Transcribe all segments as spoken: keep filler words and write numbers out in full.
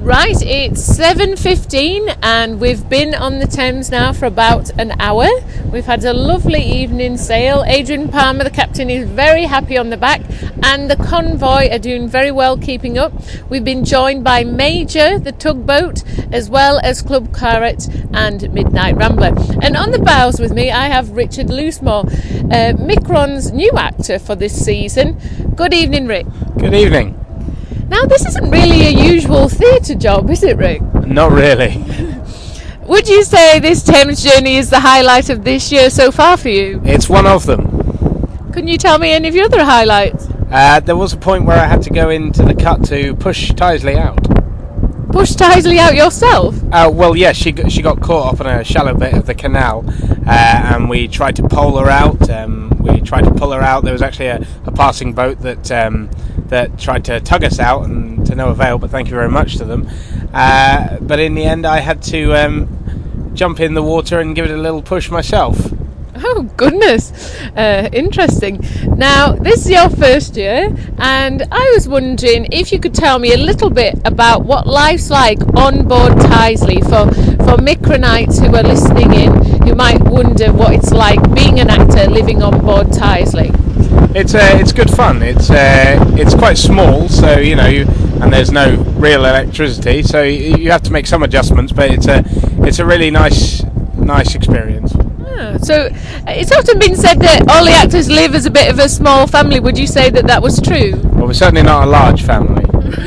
Right, it's seven fifteen and we've been on the Thames now for about an hour. We've had a lovely evening sail. Adrian Palmer, the captain, is very happy on the back, and the convoy are doing very well keeping up. We've been joined by Major, the tugboat, as well as Club Claret and Midnight Rambler. And on the bows with me I have Richard Loosemore, uh, Micron's new actor for this season. Good evening, Rick. Good evening. Now, this isn't really a usual theatre job, is it, Rick? Not really. Would you say this Thames journey is the highlight of this year so far for you? It's one of them. Can you tell me any of your other highlights? Uh, there was a point where I had to go into the cut to push Tysley out. Push Tysley out yourself? Uh, well, yes, she got, she got caught up on a shallow bit of the canal, uh, and we tried to pole her out. Um, we tried to pull her out. There was actually a, a passing boat that um, that tried to tug us out, and to no avail, but thank you very much to them. Uh, but in the end, I had to um, jump in the water and give it a little push myself. Oh, goodness. Uh, interesting. Now, this is your first year, and I was wondering if you could tell me a little bit about what life's like on board Tysley for, for Micronites who are listening in, who might wonder what it's like being an actor living on board Tysley. It's uh, it's good fun. It's uh, it's quite small, so you know, you, and there's no real electricity, so you, you have to make some adjustments. But it's a it's a really nice nice experience. Ah, so it's often been said that all the actors live as a bit of a small family. Would you say that that was true? Well, we're certainly not a large family.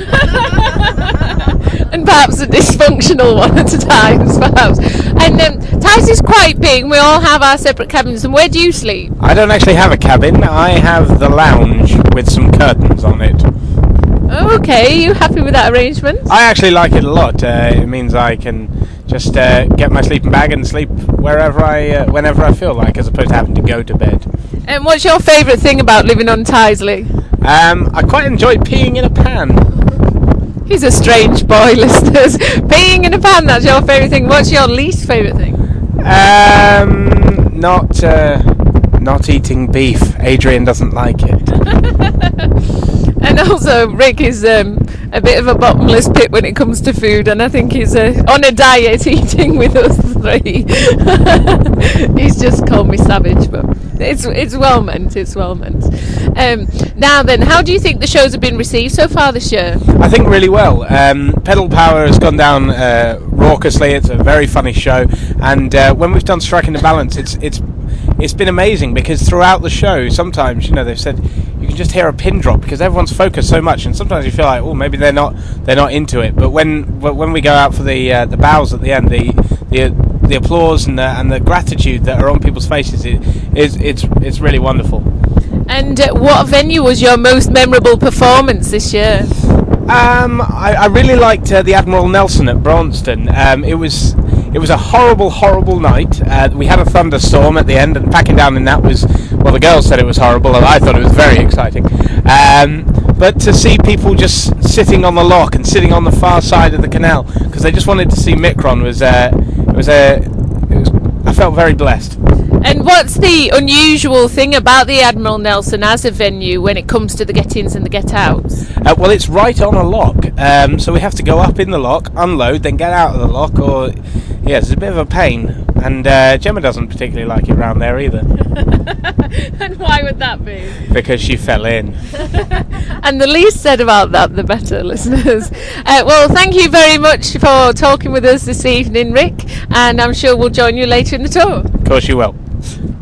And perhaps a dysfunctional one at times, perhaps. And um, Tysley's quite big. We all have our separate cabins. And where do you sleep? I don't actually have a cabin. I have the lounge with some curtains on it. Okay, are you happy with that arrangement? I actually like it a lot. Uh, it means I can just uh, get my sleeping bag and sleep wherever I, uh, whenever I feel like, as opposed to having to go to bed. And what's your favourite thing about living on Tysley? Um, I quite enjoy peeing in a pan. He's a strange boy, listeners. Peeing in a pan, that's your favourite thing. What's your least favourite thing? Um, not, uh, not eating beef. Adrian doesn't like it. And also, Rick is um, a bit of a bottomless pit when it comes to food, and I think he's uh, on a diet eating with us three. He's just called me savage, but it's it's well meant. It's well meant. Um, now then, how do you think the shows have been received so far this year? I think really well. Um, Pedal Power has gone down uh, raucously. It's a very funny show, and uh, when we've done Striking the Balance, it's it's it's been amazing because throughout the show, sometimes you know they've said you can just hear a pin drop because everyone's focused so much, and sometimes you feel like, oh, maybe they're not they're not into it. But when when we go out for the uh, the bows at the end, the the the applause and the and the gratitude that are on people's faces, it is it's it's really wonderful. And uh, what venue was your most memorable performance this year? Um, I, I really liked uh, the Admiral Nelson at Braunston. Um, it was it was a horrible, horrible night. Uh, we had a thunderstorm at the end, and packing down in that was, well, the girls said it was horrible, and I thought it was very exciting. Um, but to see people just sitting on the lock and sitting on the far side of the canal because they just wanted to see Micron was uh, it was a uh, it was, I felt very blessed. And what's the unusual thing about the Admiral Nelson as a venue when it comes to the get-ins and the get-outs? Uh, well, it's right on a lock, um, so we have to go up in the lock, unload, then get out of the lock, or, yeah, it's a bit of a pain. And uh, Gemma doesn't particularly like it round there either. And why would that be? Because she fell in. And the least said about that, the better, listeners. Uh, well, thank you very much for talking with us this evening, Rick, and I'm sure we'll join you later in the tour. Of course you will.